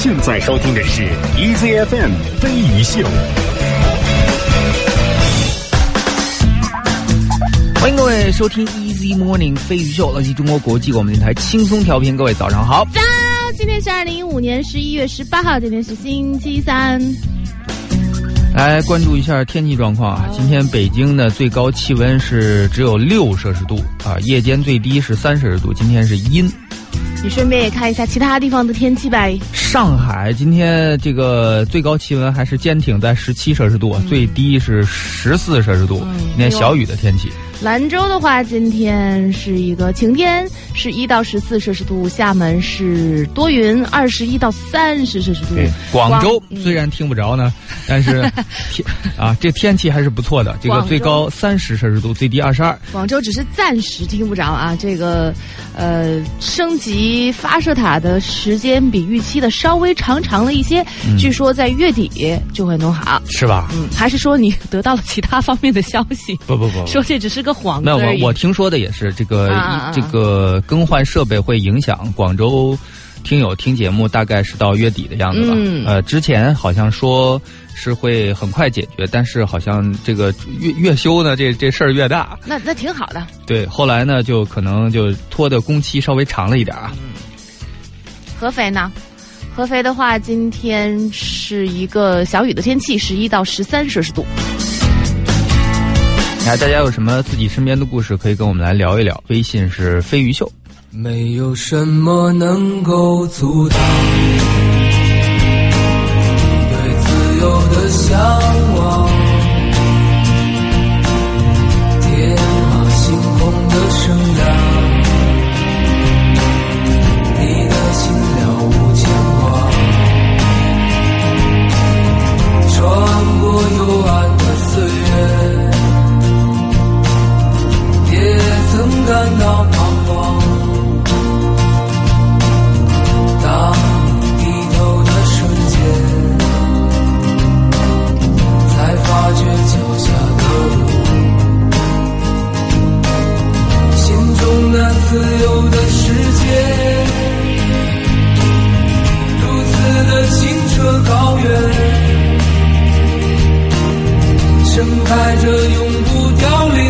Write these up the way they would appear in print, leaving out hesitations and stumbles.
现在收听的是 EZFM 飞鱼秀。 欢迎各位收听 Easy Morning 飞鱼秀，来自中国国际广播电台轻松调频。各位早上好。 今天是2015年11月18号，今天是星期三。 来关注一下天气状况啊！今天北京的最高气温是只有6摄氏度啊，夜间最低是3摄氏度，今天是阴。 你顺便也看一下其他地方的天气呗。 上海今天这个最高气温还是坚挺在17摄氏度，最低是14摄氏度，今天小雨的天气。 兰州的话，今天是一个晴天，是1到14摄氏度；厦门是多云，21到30摄氏度。 广州虽然听不着呢，但是这天气还是不错的。这个最高30摄氏度，最低22。 广州只是暂时听不着啊，这个升级发射塔的时间比预期的稍微长了一些，据说在月底就会弄好， 是吧？ 还是说你得到了其他方面的消息？不，说这只是个幌子而已。 我听说的也是这个更换设备会影响广州听友听节目，大概是到月底的样子吧。之前好像说是会很快解决，但是好像这个越修呢，这事儿越大。 那挺好的。 对，后来呢就可能就拖的工期稍微长了一点啊。 合肥呢？合肥的话，今天是一个小雨的天气，11到13摄氏度。 大家有什么自己身边的故事可以跟我们来聊一聊，微信是飞鱼秀。 没有什么能够阻挡你对自由的向往，天马行空的生涯，你的心了无牵挂，穿过幽暗的岁月，也曾感到彷徨。当低头的瞬间，才发觉脚下的路，心中那自由的世界，如此的清澈高远，盛开着永不凋零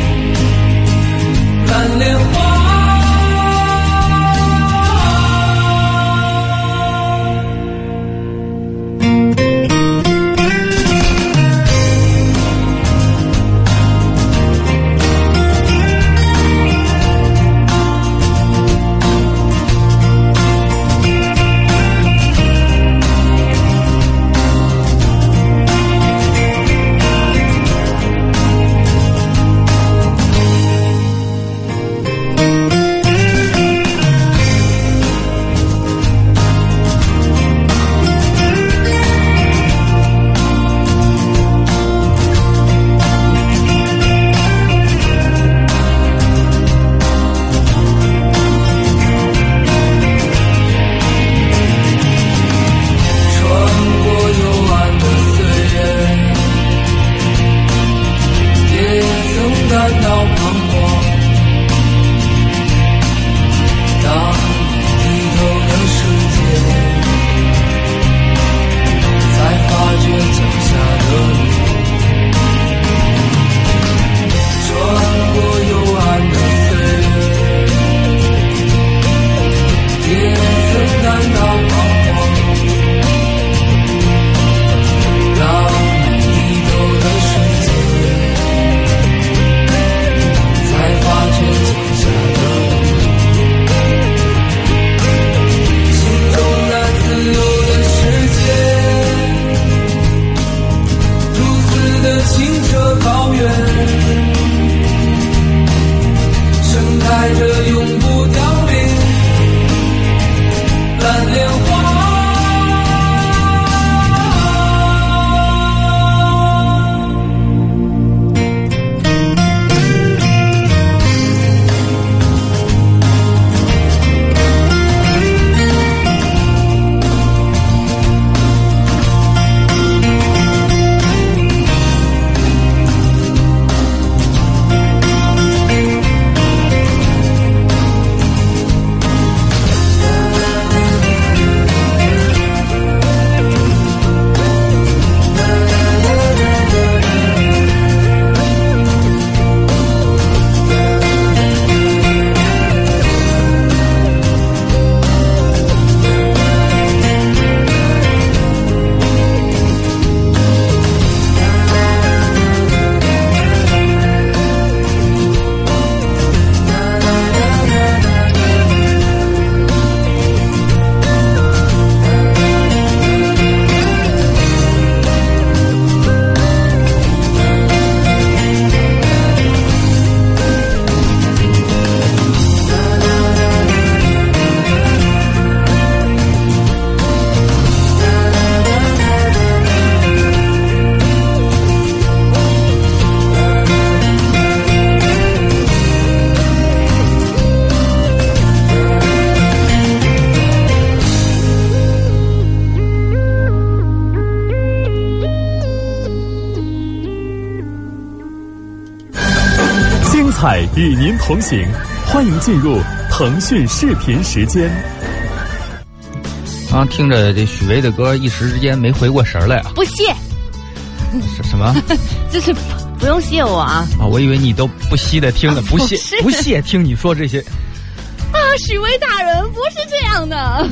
蓝莲花。清澈高原，盛开着永不凋零蓝莲花。 彩与您同行，欢迎进入腾讯视频时间。 刚听着这许巍的歌，一时之间没回过神来啊！ 不谢， 什么？ 就是不用谢我啊！ 啊，我以为你都不惜的听了，不屑听你说这些。 啊，许巍大人不是这样的。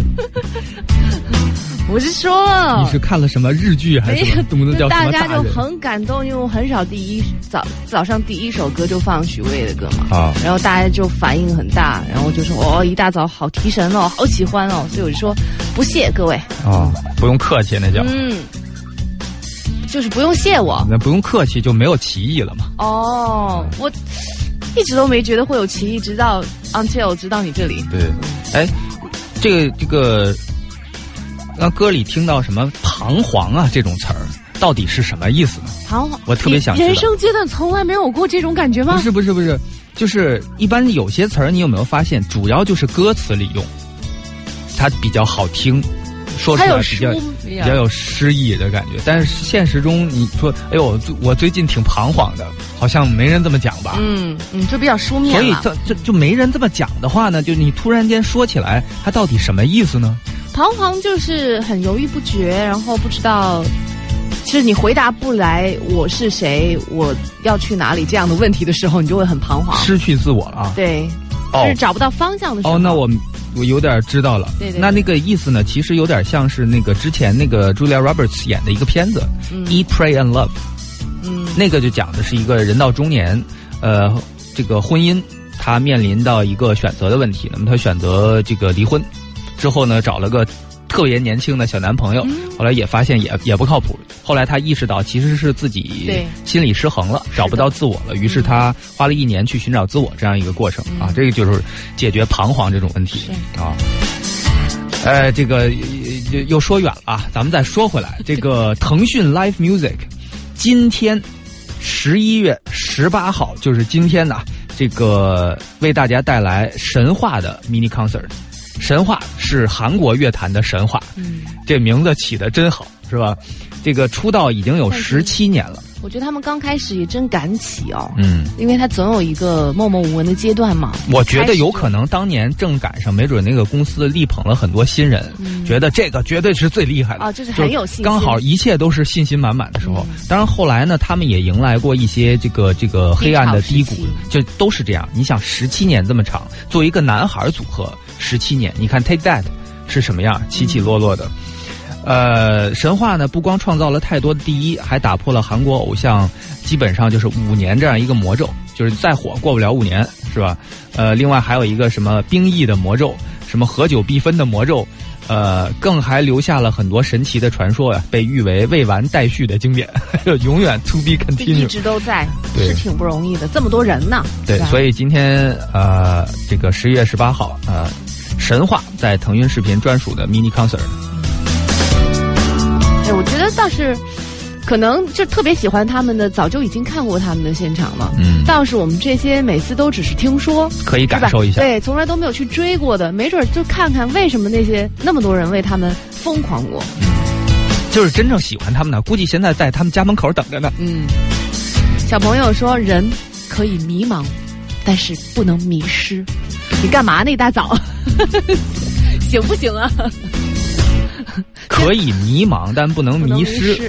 我是说， 你是看了什么日剧还是什么？动不动叫什么大人？ 大家就很感动，因为我很少早上第一首歌就放许巍的歌嘛。啊，然后大家就反应很大，然后就说哦，一大早好提神哦，好喜欢哦，所以我就说不谢各位。 啊，不用客气，那叫就是不用谢我。 那不用客气就没有歧义了嘛。 哦，我一直都没觉得会有歧义，直到 until 知道你这里。 对，哎，这个。那歌里听到什么彷徨啊这种词儿，到底是什么意思呢？ 彷徨， 我特别想知道。 人生阶段从来没有过这种感觉吗？ 不是，就是一般有些词儿，你有没有发现，主要就是歌词里用，它比较好听，说出来比较有诗意的感觉。但是现实中你说，哎呦，我最近挺彷徨的，好像没人这么讲吧？ 就比较书面了。 所以这就没人这么讲的话呢，就你突然间说起来，它到底什么意思呢？ 彷徨就是很犹豫不决，然后不知道，其实你回答不来我是谁，我要去哪里这样的问题的时候，你就会很彷徨， 失去自我了啊。 对，就是找不到方向的时候。 哦，那我有点知道了。 对。 那个意思呢，其实有点像是那个之前那个 Julia Roberts 演的一个片子，Eat, Pray and Love。那个就讲的是一个人到中年，这个婚姻他面临到一个选择的问题，那么他选择这个离婚。之后呢，找了个特别年轻的小男朋友，后来也发现也不靠谱。后来他意识到其实是自己心理失衡了，找不到自我了，于是他花了1年去寻找自我这样一个过程啊，这个就是解决彷徨这种问题啊。这个又说远了啊，咱们再说回来，这个腾讯 Live Music 今天11月18号就是今天呢，这个为大家带来神话的 mini concert。神话是韩国乐坛的神话，这名字起得真好，是吧？这个出道已经有17年了。 我觉得他们刚开始也真敢起哦，因为他总有一个默默无闻的阶段嘛。 我觉得有可能当年正赶上，没准那个公司力捧了很多新人，觉得这个绝对是最厉害的啊，就是很有信心， 刚好一切都是信心满满的时候。当然后来呢，他们也迎来过一些这个黑暗的低谷，就都是这样。你想17年这么长，作为一个男孩组合，17年，你看 Take That 是什么样，起起落落的。神话呢不光创造了太多的第一，还打破了韩国偶像基本上就是5年这样一个魔咒，就是再火过不了5年，是吧？另外还有一个什么兵役的魔咒，什么合久必分的魔咒，更还留下了很多神奇的传说呀，被誉为未完待续的经典，永远 to be continue， 一直都在，是挺不容易的，这么多人呢。 对，所以今天这个11月18号神话在腾讯视频专属的 mini concert。 我觉得倒是，可能就特别喜欢他们的，早就已经看过他们的现场了。倒是我们这些每次都只是听说， 可以感受一下。 对，从来都没有去追过的，没准就看看为什么那么多人为他们疯狂过。 就是真正喜欢他们的，估计现在在他们家门口等着呢。 小朋友说，人可以迷茫，但是不能迷失。你干嘛呢？一大早，行不行啊？ 可以迷茫，但不能迷失。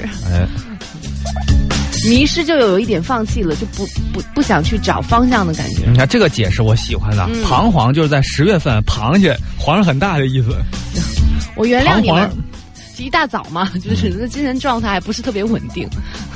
迷失就有一点放弃了，就不想去找方向的感觉。 你看这个解释我喜欢的，彷徨就是在10月份，螃蟹黄是很大的意思。 我原谅你们，一大早嘛，就是那精神状态还不是特别稳定。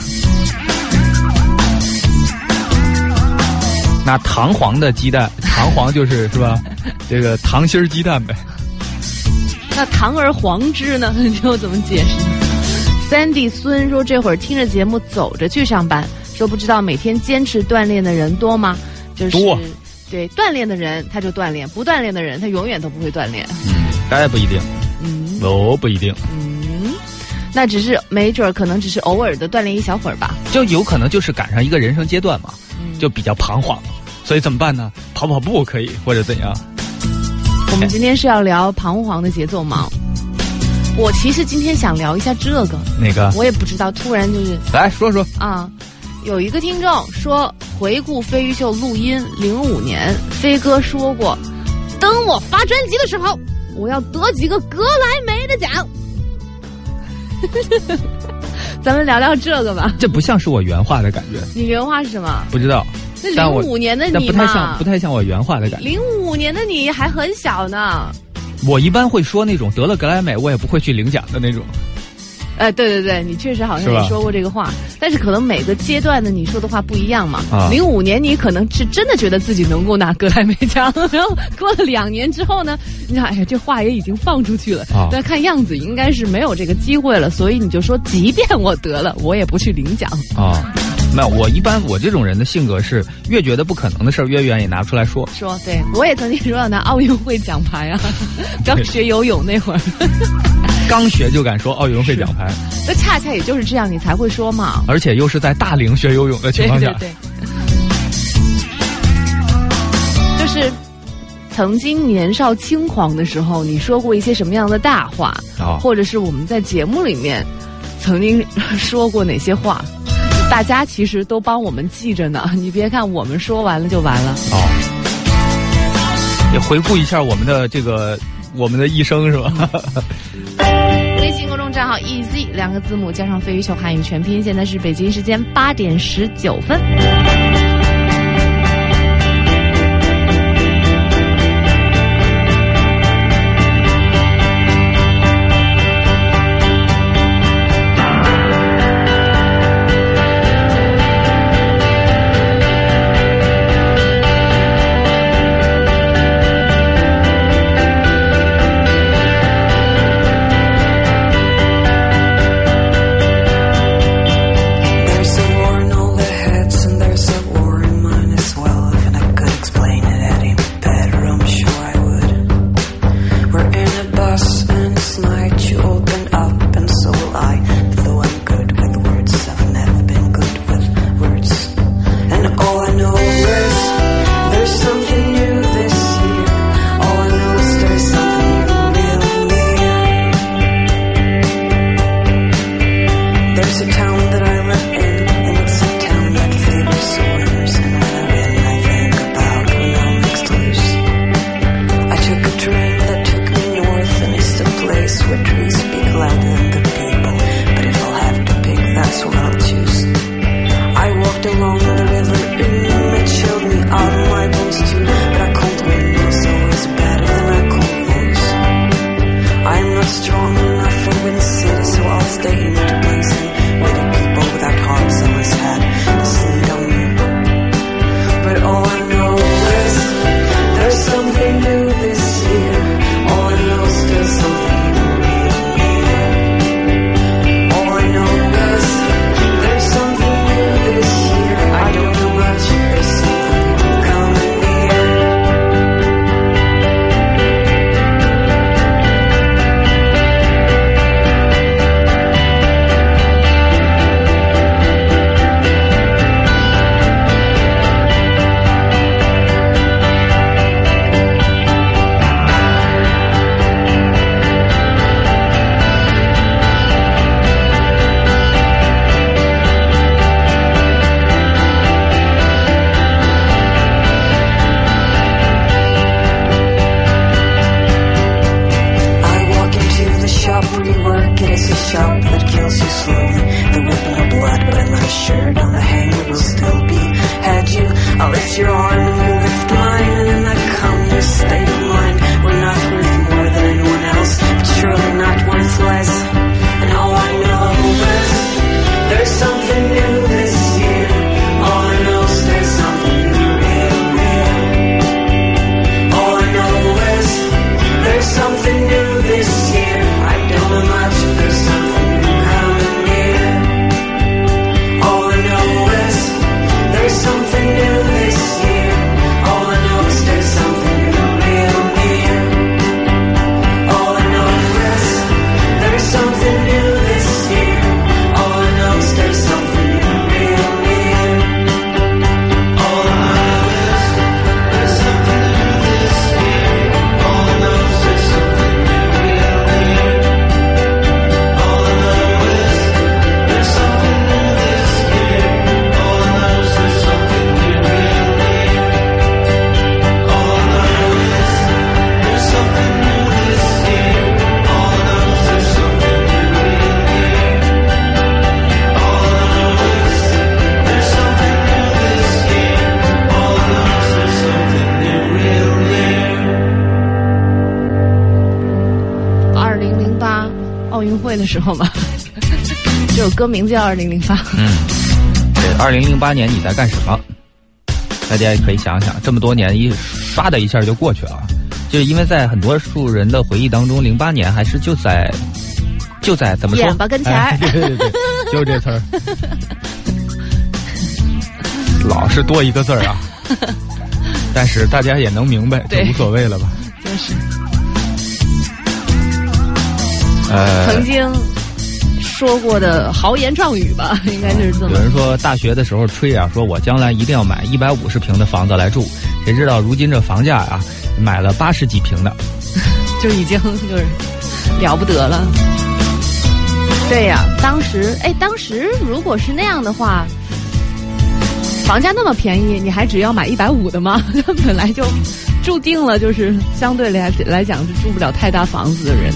那弹簧的鸡蛋，弹簧就是是吧？这个糖心鸡蛋呗。 那堂而皇之呢？你又怎么解释？Sandy 孙说，这会儿听着节目走着去上班，说不知道每天坚持锻炼的人多吗？就是多，对，锻炼的人他就锻炼，不锻炼的人他永远都不会锻炼。 大家不一定，不一定。 那只是没准可能只是偶尔的锻炼一小会儿吧， 就有可能就是赶上一个人生阶段嘛，就比较彷徨，所以怎么办呢？跑步可以，或者怎样？ 我们今天是要聊彷徨的节奏吗？我其实今天想聊一下这个， 哪个？ 我也不知道，突然就是来说说啊， 有一个听众说，回顾飞鱼秀录音，05年飞哥说过，等我发专辑的时候，我要得几个格莱美的奖。咱们聊聊这个吧。 这不像是我原话的感觉。 你原话是什么？ 不知道。 那05年的你嘛，不太像我原话的感觉。 05年的你还很小呢。 我一般会说那种得了格莱美，我也不会去领奖的那种。 对，你确实好像也说过这个话，但是可能每个阶段的你说的话不一样嘛。05年你可能是真的觉得自己能够拿格莱美奖，然后过了2年之后呢，你想，哎呀，这话也已经放出去了，但看样子应该是没有这个机会了，所以你就说，即便我得了，我也不去领奖啊。没有，我这种人的性格是越觉得不可能的事儿越愿意拿出来说。 对，我也曾经说要拿奥运会奖牌啊，刚学游泳那会儿。 刚学就敢说奥运会奖牌， 那恰恰也就是这样，你才会说嘛。 而且又是在大龄学游泳的情况下， 对，就是曾经年少轻狂的时候，你说过一些什么样的大话，或者是我们在节目里面曾经说过哪些话，大家其实都帮我们记着呢。你别看我们说完了就完了。 也回顾一下我们的一生是吧？ 微信公众账号 EZ 2个字母加上飞鱼秀汉语全拼，现在是北京时间8点19分。 2008奥运会的时候嘛，这首歌名字叫2008。 对，2008年你在干什么？大家也可以想想，这么多年唰的一下就过去了，就是因为在很多数人的回忆当中，08年还是就在怎么说？ 眼巴跟前儿， 对，就是这词儿，老是多一个字儿啊。但是大家也能明白，就无所谓了吧？ 就是，曾经说过的豪言壮语吧，应该是这么。 有人说大学的时候吹啊，说我将来一定要买150平的房子来住，谁知道如今这房价啊，买了80几平的， 就已经就是了不得了。对呀，当时如果是那样的话，房价那么便宜，你还只要买150的吗？本来就注定了就是相对来讲是住不了太大房子的人。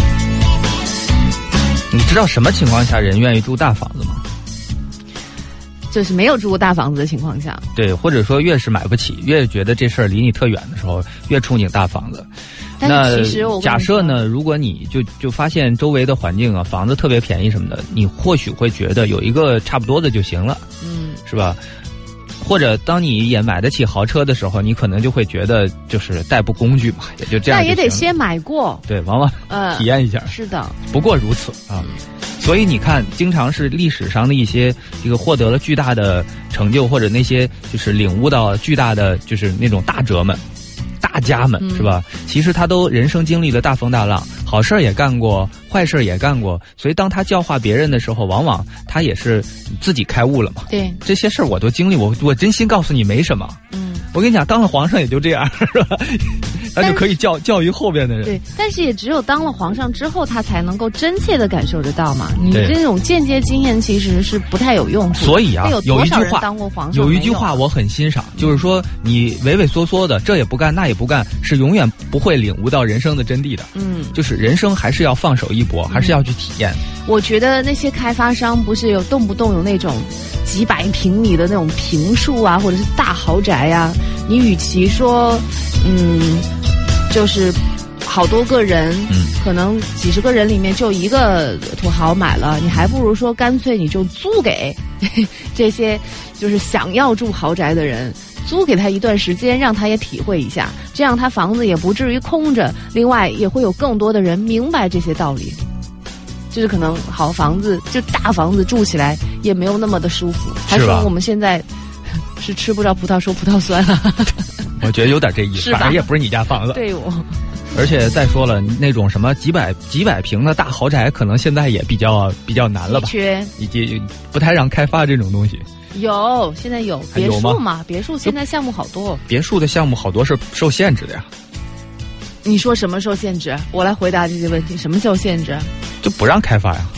你知道什么情况下人愿意住大房子吗？ 就是没有住过大房子的情况下。 对，或者说越是买不起，越觉得这事儿离你特远的时候，越憧憬大房子。 但是其实我假设呢，如果你就发现周围的环境啊，房子特别便宜什么的，你或许会觉得有一个差不多的就行了，是吧？或者当你也买得起豪车的时候，你可能就会觉得就是代步工具嘛，也就这样。 那也得先买过， 对，往往体验一下。 是的， 不过如此啊。所以你看，经常是历史上的一些这个获得了巨大的成就，或者那些就是领悟到巨大的就是那种大哲们、大家们，是吧？其实他都人生经历了大风大浪，好事也干过，坏事也干过。所以当他教化别人的时候，往往他也是自己开悟了嘛。 对， 这些事儿我都经历，我真心告诉你没什么。我跟你讲，当了皇上也就这样，是吧？他就可以教育后边的人。 对，但是也只有当了皇上之后，他才能够真切的感受得到嘛。你这种间接经验其实是不太有用处。 所以啊，有一句话， 当过皇上有一句话我很欣赏，就是说你畏畏缩缩的，这也不干那也不干，是永远不会领悟到人生的真谛的。就是人生还是要放手一搏，还是要去体验。 我觉得那些开发商不是动不动有那种几百平米的那种平墅啊，或者是大豪宅啊，你与其说就是好多个人，可能几十个人里面就一个土豪买了，你还不如说干脆你就租给这些就是想要住豪宅的人，租给他一段时间，让他也体会一下，这样他房子也不至于空着，另外也会有更多的人明白这些道理。就是可能好房子就大房子住起来也没有那么的舒服，还说我们现在是吃不着葡萄说葡萄酸了。 我觉得有点这意思，反正也不是你家房子。 对我。 而且再说了，那种什么几百平的大豪宅，可能现在也比较难了吧？以及不太让开发这种东西。 有，现在有别墅嘛？别墅现在项目好多。 别墅的项目好多是受限制的呀。 你说什么受限制？我来回答这些问题。什么受限制？ 就不让开发呀。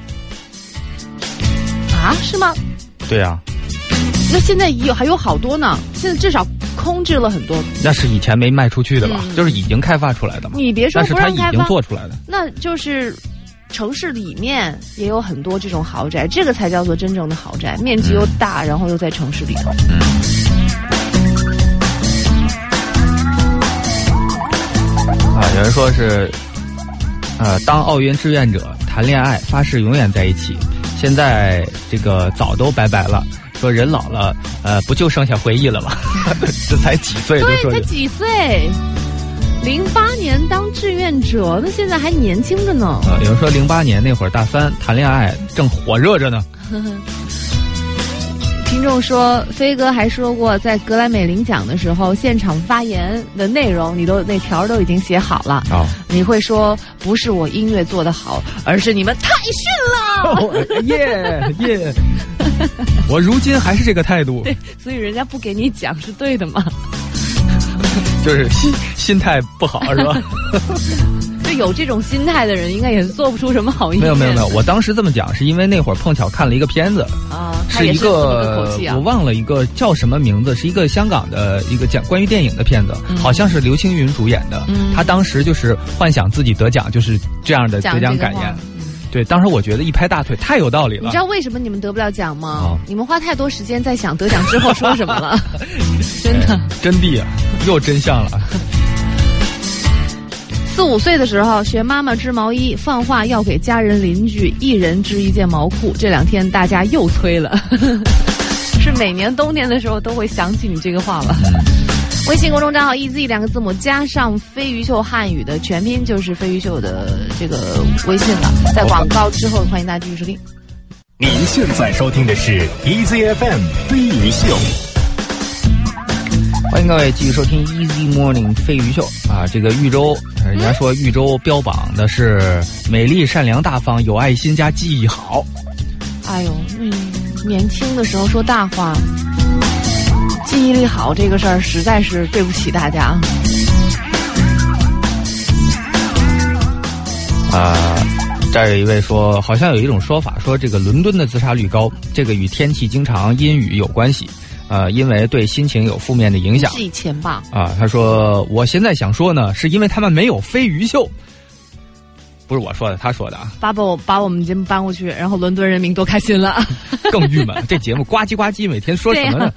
啊？是吗？ 对呀。 那现在还有好多呢，现在至少空置了很多。 那是以前没卖出去的吧？就是已经开发出来的嘛。 你别说不让开发， 但是它已经做出来的。 那就是城市里面也有很多这种豪宅，这个才叫做真正的豪宅，面积又大，然后又在城市里头。 有人说是，当奥运志愿者谈恋爱，发誓永远在一起。现在这个早都拜拜了，说人老了，不就剩下回忆了吗？这才几岁？ 对，才几岁？08年当志愿者，那现在还年轻着呢。 有人说08年那会儿大3谈恋爱正火热着呢。 听众说，飞哥还说过，在格莱美领奖的时候，现场发言的内容，那条都已经写好了。你会说，不是我音乐做得好，而是你们太逊了。 耶！我如今还是这个态度。 对，所以人家不给你奖是对的嘛。 就是心态不好是吧？ 就有这种心态的人，应该也做不出什么好音乐。 没有，我当时这么讲是因为那会儿碰巧看了一个片子是一个我忘了一个叫什么名字，是一个香港的一个讲关于电影的片子，好像是刘青云主演的。他当时就是幻想自己得奖，就是这样的得奖感言。对，当时我觉得一拍大腿，太有道理了。 你知道为什么你们得不了奖吗？你们花太多时间在想得奖之后说什么了。真的， 真谛啊，又真相了。 4、5岁的时候学妈妈织毛衣，放话要给家人邻居一人织一件毛裤。这2天大家又催了，是每年冬天的时候都会想起你这个话吧？微信公众账号 EZ 2个字母加上飞鱼秀汉语的全拼就是飞鱼秀的这个微信了。在广告之后，欢迎大家继续收听。 您现在收听的是 EZFM 飞鱼秀。 欢迎各位继续收听 Easy Morning 飞鱼秀啊！这个豫州，人家说豫州标榜的是美丽、善良、大方、有爱心加记忆好。 哎呦，年轻的时候说大话，记忆力好这个事儿实在是对不起大家。 这儿有一位说，好像有一种说法说这个伦敦的自杀率高，这个与天气经常阴雨有关系。因为对心情有负面的影响。 是以前吧？ 他说我现在想说呢，是因为他们没有飞鱼秀。不是我说的，他说的啊。 把我们节目搬过去，然后伦敦人民多开心了。 更郁闷了，这节目呱唧呱唧，每天说什么呢？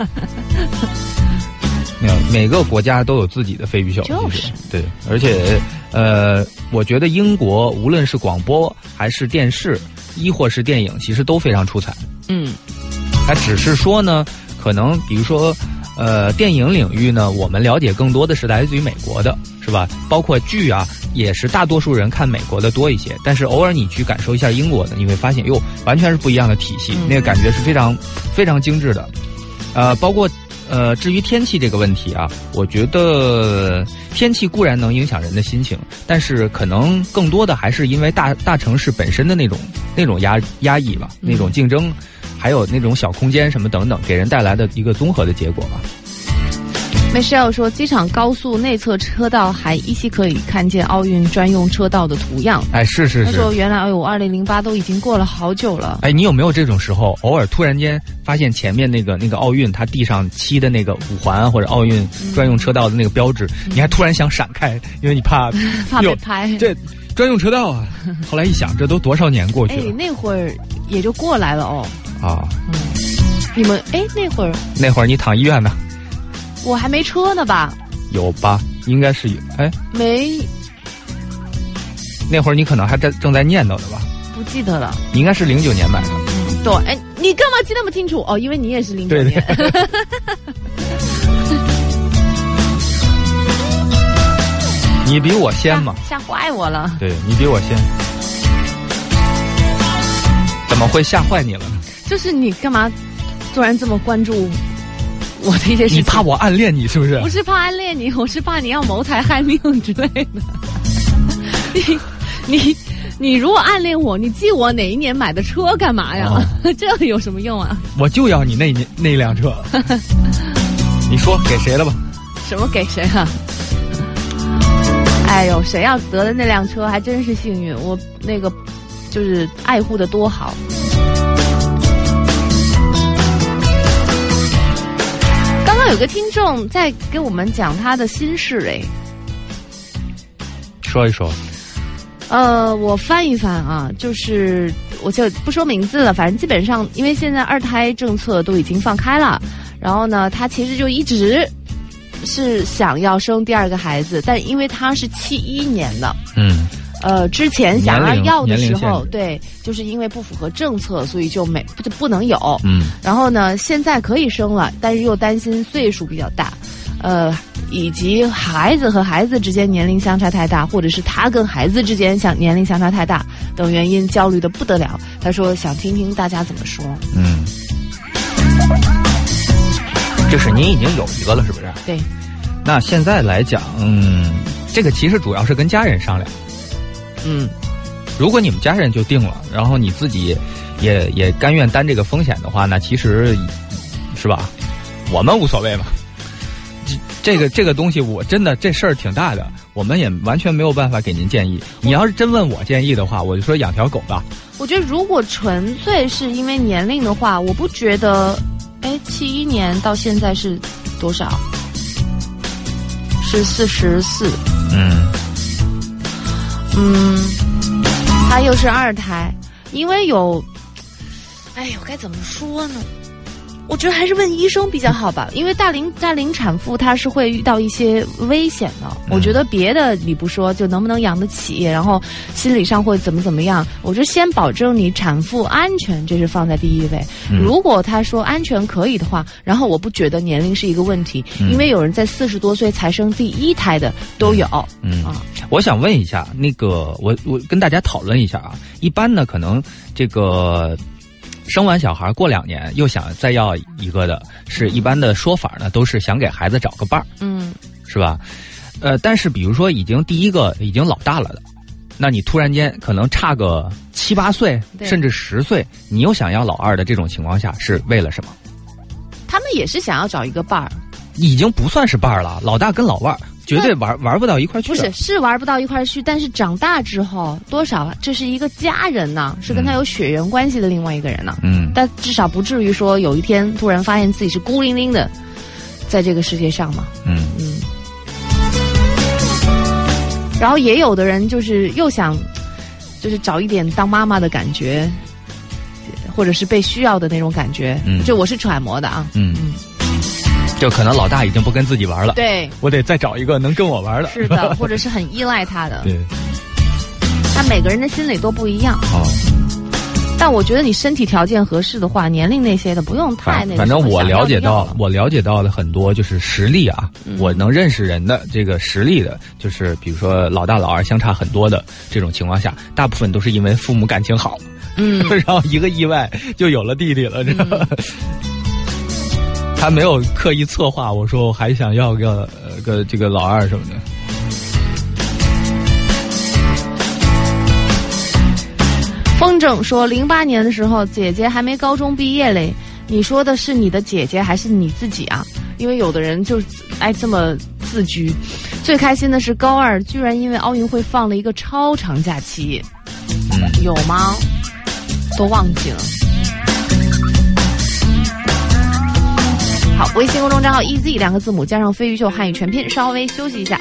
没有，每个国家都有自己的飞鱼秀， 就是对，而且我觉得英国无论是广播还是电视，亦或是电影，其实都非常出彩。他只是说呢。可能比如说，电影领域呢，我们了解更多的是来自于美国的，是吧？包括剧啊，也是大多数人看美国的多一些。但是偶尔你去感受一下英国的，你会发现，完全是不一样的体系，那个感觉是非常非常精致的。包括至于天气这个问题啊，我觉得天气固然能影响人的心情，但是可能更多的还是因为大城市本身的那种压抑吧，那种竞争。还有那种小空间什么等等，给人带来的一个综合的结果吧。 Michelle 说，机场高速内侧车道还依稀可以看见奥运专用车道的图样。 哎，是。 他说，原来2008都已经过了好久了。 哎，你有没有这种时候，偶尔突然间发现前面那个奥运它地上漆的那个5环或者奥运专用车道的那个标志，你还突然想闪开，因为你怕被拍。 这专用车道啊！后来一想，这都多少年过去了。 那会儿也就过来了哦。你们那会儿你躺医院呢？ 我还没车呢吧？ 有吧？应该是有。 没。 那会儿你可能还正在念叨的吧？ 不记得了。 你应该是09年买的。 对，你干嘛记那么清楚？因为你也是09年。对。 你比我先嘛？ 吓坏我了。 对，你比我先。怎么会吓坏你了呢？ 就是你干嘛突然这么关注我的一些事情？ 你怕我暗恋你是不是？ 不是怕暗恋你，我是怕你要谋财害命之类的。你如果暗恋我，你记我哪一年买的车干嘛呀？这有什么用啊？ 我就要你那辆车。你说给谁了吧？ 什么给谁啊？哎呦，谁要得的那辆车还真是幸运，我那个就是爱护的多好。刚刚有个听众在跟我们讲他的心事， 说一说。 我翻一翻啊，就是我就不说名字了，反正基本上因为现在2胎政策都已经放开了，然后呢，他其实就一直是想要生第2个孩子，但因为他是71年的，之前想要的时候，对，就是因为不符合政策，所以就不能有。然后呢，现在可以生了，但是又担心岁数比较大，以及孩子和孩子之间年龄相差太大，或者是他跟孩子之间年龄相差太大等原因，焦虑的不得了。他说想听听大家怎么说。 就是您已经有一个了，是不是？ 对。 那现在来讲，这个其实主要是跟家人商量。如果你们家人就定了，然后你自己也甘愿担这个风险的话，那其实是吧，我们无所谓嘛。这个东西我真的这事儿挺大的，我们也完全没有办法给您建议。你要是真问我建议的话，我就说养条狗吧。 我觉得如果纯粹是因为年龄的话，我不觉得71年到现在是多少？是44。他又是2胎，因为有，该怎么说呢？ 我觉得还是问医生比较好吧，因为大龄产妇她是会遇到一些危险的。我觉得别的你不说，就能不能养得起，然后心理上会怎么样，我觉得先保证你产妇安全，这是放在第一位。如果他说安全可以的话，然后我不觉得年龄是一个问题，因为有人在40多岁才生第1胎的都有。 我想问一下，那个我跟大家讨论一下啊，一般呢可能这个生完小孩过2年又想再要一个的，是一般的说法呢，都是想给孩子找个伴儿，是吧？但是比如说第一个已经老大了的，那你突然间可能差个7、8岁，甚至10岁，你又想要老二的这种情况下，是为了什么？ 他们也是想要找一个伴儿， 已经不算是伴儿了，老大跟老二绝对玩不到一块去。 不是玩不到一块去，但是长大之后多少这是一个家人呢，是跟他有血缘关系的另外一个人呢。但至少不至于说有一天突然发现自己是孤零零的在这个世界上嘛。然后也有的人就是又想就是找一点当妈妈的感觉，或者是被需要的那种感觉。就我是揣摩的啊。 就可能老大已经不跟自己玩了， 对， 我得再找一个能跟我玩的。 是的，或者是很依赖他的。 对， 他每个人的心理都不一样。但我觉得你身体条件合适的话，年龄那些的不用太那个。 反正我了解到了很多就是实例啊，我能认识人的这个实例的，就是比如说老大老二相差很多的这种情况下，大部分都是因为父母感情好，然后一个意外就有了弟弟了，知道吗？他没有刻意策划，我说我还想要个这个老二什么的。 风筝说，08年的时候，姐姐还没高中毕业嘞。你说的是你的姐姐还是你自己啊？因为有的人就爱这么自居。最开心的是高2居然因为奥运会放了一个超长假期。有吗？都忘记了。好，微信公众账号 EZ 2个字母加上飞鱼秀汉语全拼，稍微休息一下。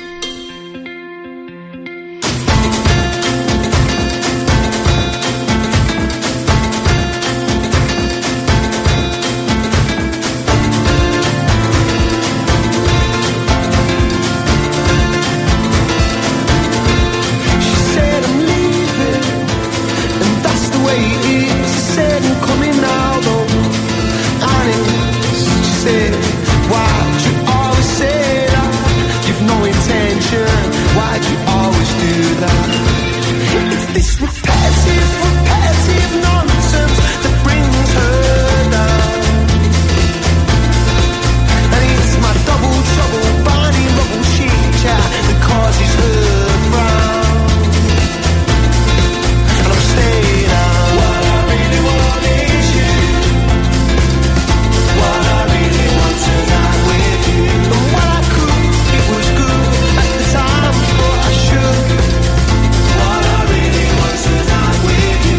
With you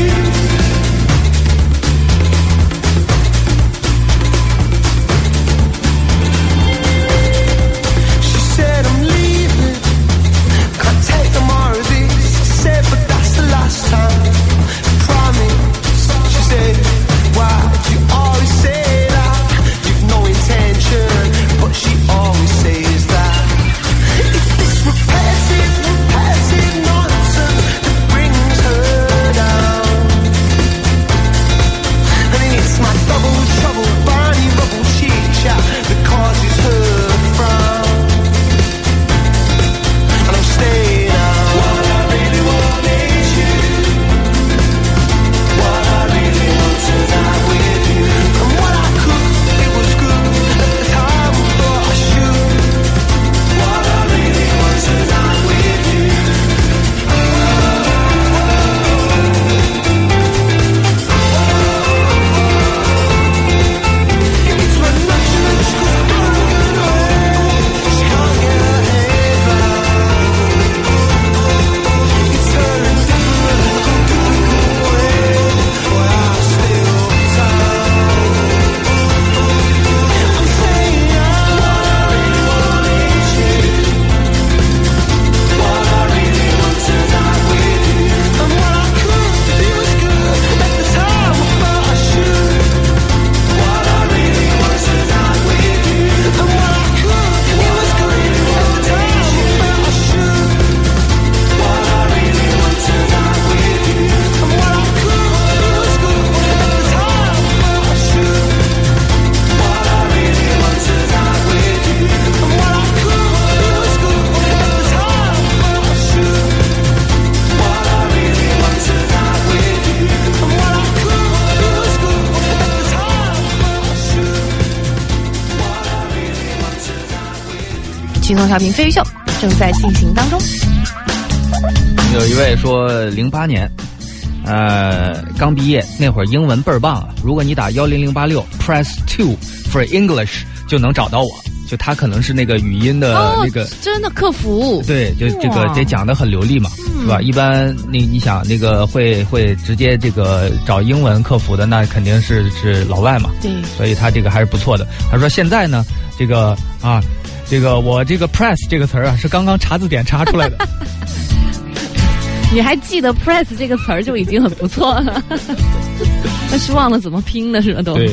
轻松调频飞鱼秀正在进行当中。 有一位说08年刚毕业那会儿英文倍儿棒啊，如果你打10086 press 2 for English 就能找到我，就他可能是那个语音的那个真的客服， 对，就这个得讲得很流利嘛，是吧？一般你想那个会直接这个找英文客服的，那肯定是老外嘛， 对， 所以他这个还是不错的。他说现在呢，这个我这个 press 这个词儿啊是刚刚查字典查出来的。 你还记得 press 这个词儿就已经很不错了，那是忘了怎么拼的是吧？都对。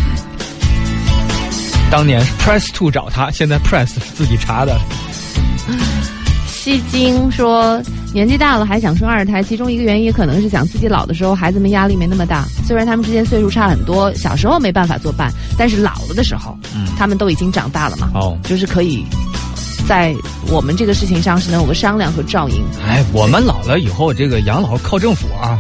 当年是 press 2找他，现在 press 是自己查的。 西京说年纪大了还想生二胎，其中一个原因也可能是想自己老的时候孩子们压力没那么大，虽然他们之间岁数差很多，小时候没办法作伴，但是老了的时候他们都已经长大了嘛，就是可以在我们这个事情上是能有个商量和照应。 哎，我们老了以后这个养老靠政府啊，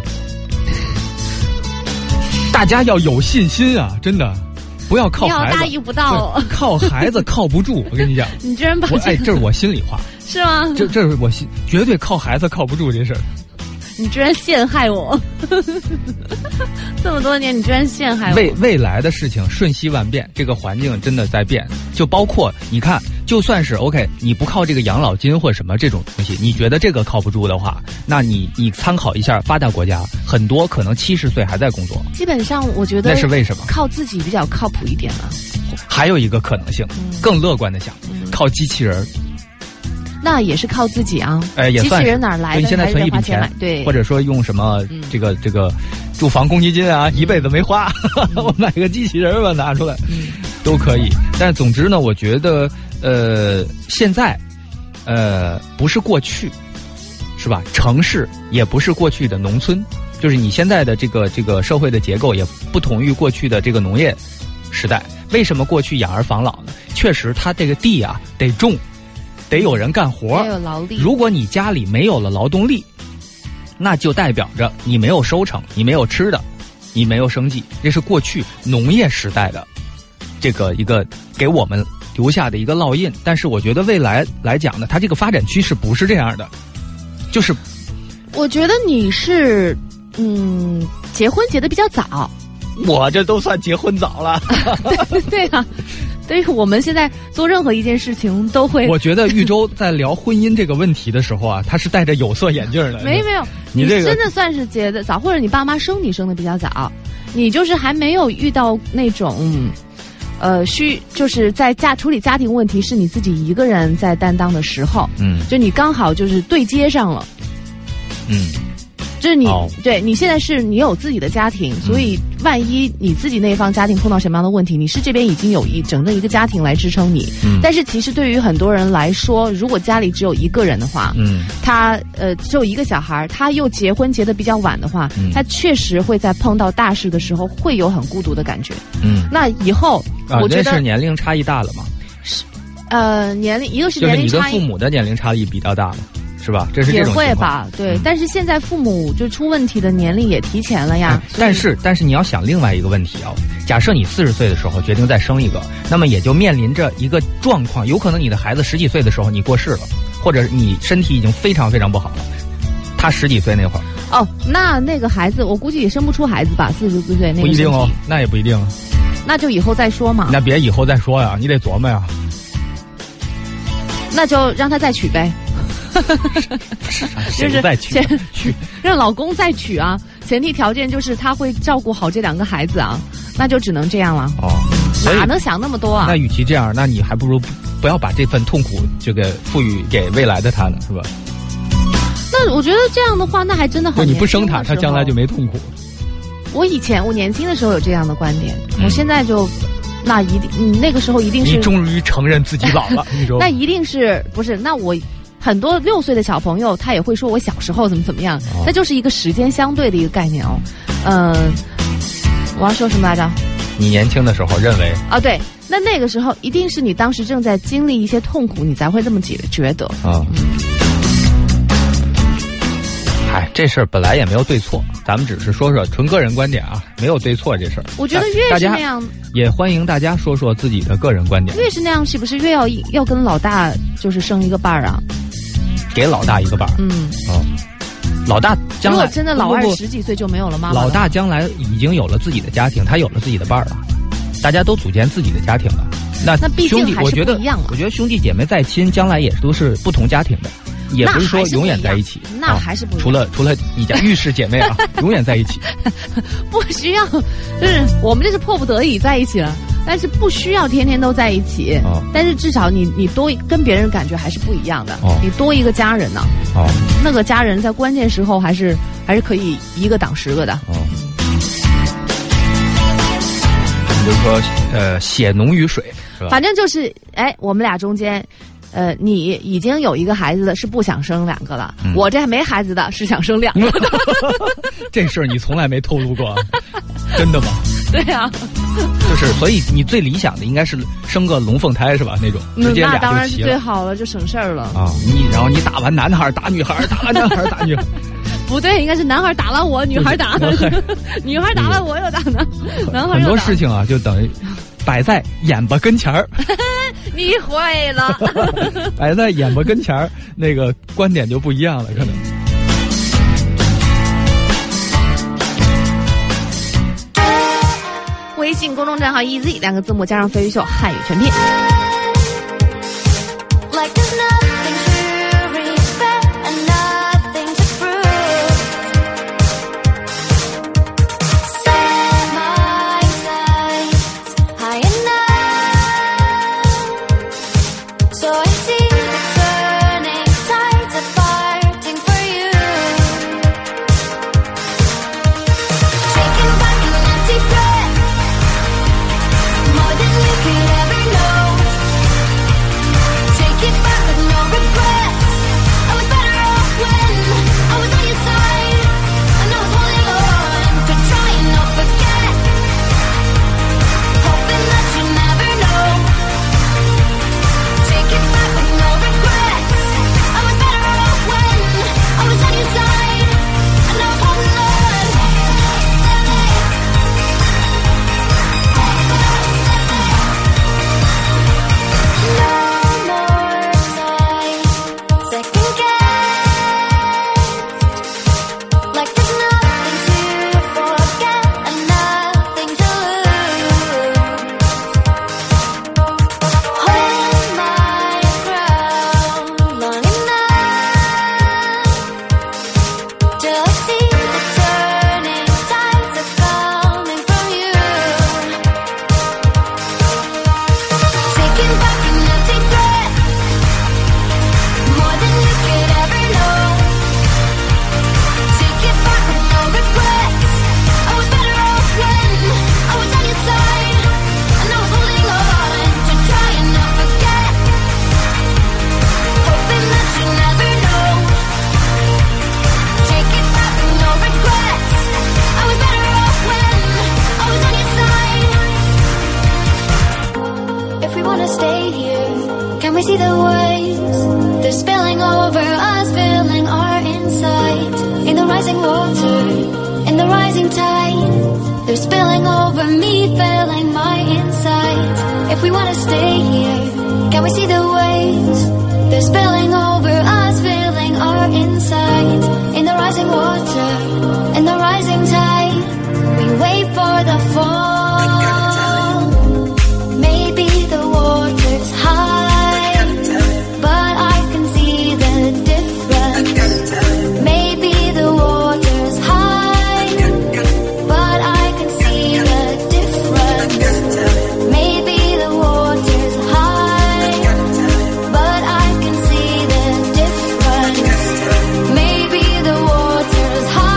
大家要有信心啊，真的不要靠孩子， 大意不到， 靠孩子靠不住。我跟你讲， 你居然把这是我心里话， 是吗？ 这是我绝对靠孩子靠不住这事儿。 你居然陷害我，这么多年你居然陷害我。 未来的事情瞬息万变，这个环境真的在变，就包括你看，就算是 OK， 你不靠这个养老金或什么这种东西，你觉得这个靠不住的话，那你参考一下发达国家，很多可能70岁还在工作。 基本上我觉得那是为什么？ 靠自己比较靠谱一点了。 还有一个可能性，更乐观的想，靠机器人。 那也是靠自己啊， 也算是。 机器人哪来的？ 你现在存一笔钱， 对， 或者说用什么这个住房公积金啊，一辈子没花，我买个机器人吧，拿出来，都可以。但是总之呢，我觉得现在不是过去，是吧？城市也不是过去的农村，就是你现在的这个社会的结构也不同于过去的这个农业时代。为什么过去养儿防老呢？确实，它这个地啊得种。得有人干活， 得有劳力。 如果你家里没有了劳动力，那就代表着你没有收成，你没有吃的，你没有生计。这是过去农业时代的这个一个给我们留下的一个烙印。但是我觉得未来来讲呢，它这个发展趋势不是这样的，就是我觉得你是结婚结得比较早， 我这都算结婚早了。 对啊。所以我们现在做任何一件事情都会。 我觉得豫州在聊婚姻这个问题的时候啊，他是戴着有色眼镜的。 没有， 你这个真的算是结得早，或者你爸妈生你生得比较早，你就是还没有遇到那种，就是在处理家庭问题是你自己一个人在担当的时候，就你刚好就是对接上了，就是你对你现在是你有自己的家庭，所以万一你自己那方家庭碰到什么样的问题，你是这边已经有整个一个家庭来支撑你。但是其实对于很多人来说，如果家里只有一个人的话，他只有一个小孩，他又结婚结得比较晚的话，他确实会在碰到大事的时候会有很孤独的感觉。那以后我觉得那是年龄差异大了嘛？ 是年龄一个是年龄差异， 就是你跟父母的年龄差异比较大了。是吧？这是这种情况。 也会吧，对。但是现在父母就出问题的年龄也提前了呀。 但是你要想另外一个问题啊，假设你40岁的时候决定再生一个，那么也就面临着一个状况，有可能你的孩子10几岁的时候你过世了，或者你身体已经非常非常不好了，他10几岁那会儿。 哦，那个孩子我估计也生不出孩子吧，40多岁那个。 不一定哦，那也不一定。 那就以后再说嘛。 那别以后再说呀，你得琢磨呀。 那就让他再娶呗。 就是再娶让老公再娶啊，前提条件就是他会照顾好这2个孩子啊，那就只能这样了。哪能想那么多啊？ 那与其这样，那你还不如不要把这份痛苦这个赋予给未来的他呢，是吧？ 那我觉得这样的话，那还真的好。 你不生他将来就没痛苦。 我年轻的时候有这样的观点，我现在就。那一定，你那个时候一定是你终于承认自己老了。你说那一定是不是？那我很多6岁的小朋友，他也会说我小时候怎么样，那就是一个时间相对的一个概念哦。我要说什么来着？ 你年轻的时候认为啊，对，那个时候一定是你当时正在经历一些痛苦，你才会这么觉得啊。 嗨， 这事儿本来也没有对错，咱们只是说说纯个人观点啊，没有对错这事儿。 我觉得越是那样， 也欢迎大家说说自己的个人观点。 越是那样，是不是越要跟老大就是生一个伴儿啊？ 给老大一个伴儿。老大将来如果真的老二10几岁就没有了妈妈， 老大将来已经有了自己的家庭，他有了自己的伴儿了，大家都组建自己的家庭了。那毕竟还是不一样嘛。 我觉得兄弟姐妹再亲，将来也都是不同家庭的，也不是说永远在一起。 那还是不一样。 除了你家浴室姐妹啊，永远在一起。 不需要，就是我们这是迫不得已在一起了。但是不需要天天都在一起，但是至少你多跟别人感觉还是不一样的。你多一个家人呢，那个家人在关键时候还是可以一个挡10个的。 比如说血浓于水，是吧？ 反正就是我们俩中间。你已经有一个孩子的是不想生2个了，我这还没孩子的是想生2个的。 这事儿你从来没透露过，真的吗？ 对啊， 就是所以你最理想的应该是生个龙凤胎是吧？那种直接俩就齐了。 那当然是最好了，就省事儿了啊！然后你打完男孩打女孩，打完男孩打女孩。 不对，应该是男孩打了我，女孩打了女孩打了我又打男孩。 很多事情啊，就等于摆在眼巴跟前儿。 你会了。 摆在眼巴跟前儿，那个观点就不一样了，可能。 微信公众账号 EZ 2个字母加上飞鱼秀汉语全拼。 Maybe the water's high.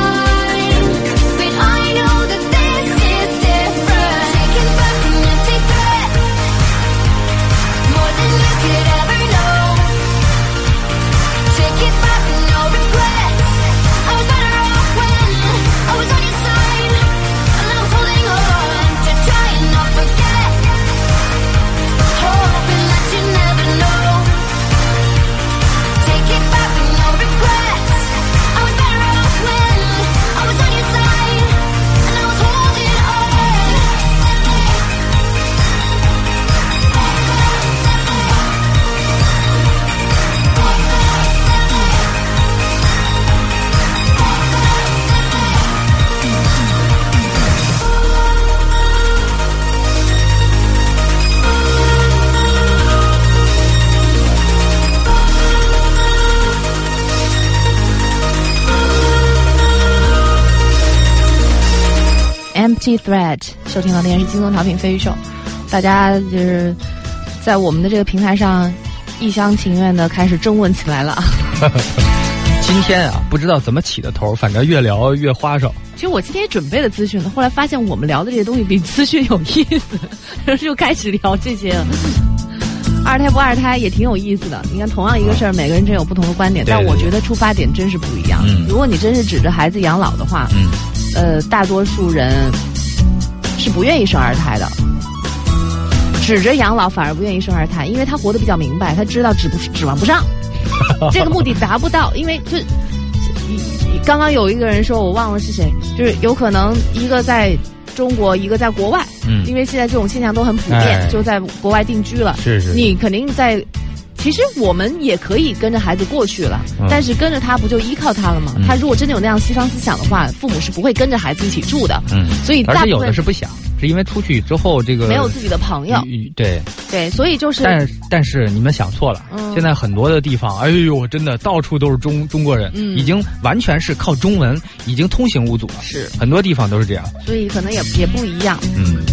Empty Thread， 收听到的是轻松调频飞鱼秀，大家就是在我们的这个平台上一厢情愿的开始争论起来了。 今天啊，不知道怎么起的头，反正越聊越花哨。 其实我今天也准备了资讯的，后来发现我们聊的这些东西比资讯有意思，然后就开始聊这些了。二胎不二胎也挺有意思的，你看同样一个事儿，每个人真有不同的观点，但我觉得出发点真是不一样。如果你真是指着孩子养老的话，大多数人是不愿意生二胎的。指着养老反而不愿意生二胎，因为他活得比较明白，他知道指望不上，这个目的达不到，因为就刚刚有一个人说，我忘了是谁，就是有可能一个在中国，一个在国外，因为现在这种现象都很普遍，就在国外定居了。 是， 你肯定在。其实我们也可以跟着孩子过去了，但是跟着他不就依靠他了吗？他如果真的有那样西方思想的话，父母是不会跟着孩子一起住的。所以大部分而且有的是不想，是因为出去之后这个没有自己的朋友。对，所以就是。 但是你们想错了，现在很多的地方，哎呦，真的到处都是中国人，已经完全是靠中文，已经通行无阻了。 是， 很多地方都是这样。 所以可能也不一样。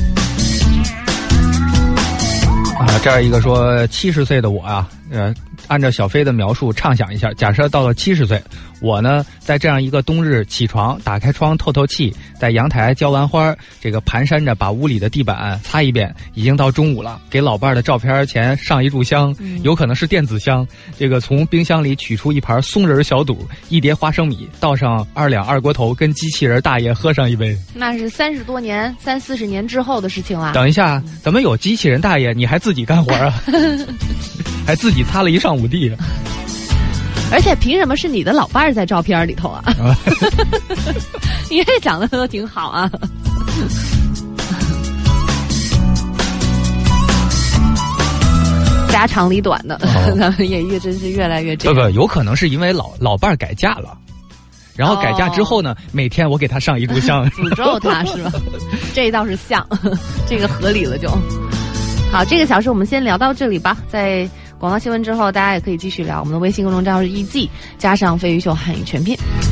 这儿一个说70岁的我啊，按照小飞的描述畅想一下，假设到了70岁，我呢在这样一个冬日起床，打开窗透透气，在阳台浇完花，这个蹒跚着把屋里的地板擦一遍，已经到中午了。给老伴儿的照片前上一炷香，有可能是电子香。这个从冰箱里取出一盘松仁小肚，一碟花生米，倒上2两二锅头，跟机器人大爷喝上一杯。 那是30多年、30-40年之后的事情了。 等一下，怎么有机器人大爷，你还自己干活啊？还自己擦了一上午地。 而且凭什么是你的老伴儿在照片里头啊？你也讲的都挺好啊。家长里短的，咱们也真是越来越这样。 不，有可能是因为老伴儿改嫁了，然后改嫁之后呢，每天我给他上一炷香， 诅咒他是吧？这倒是像，这个合理了就。好，这个小时我们先聊到这里吧。在广告新闻之后，大家也可以继续聊。我们的微信公众账号是 EG 加上飞鱼秀汉语全拼。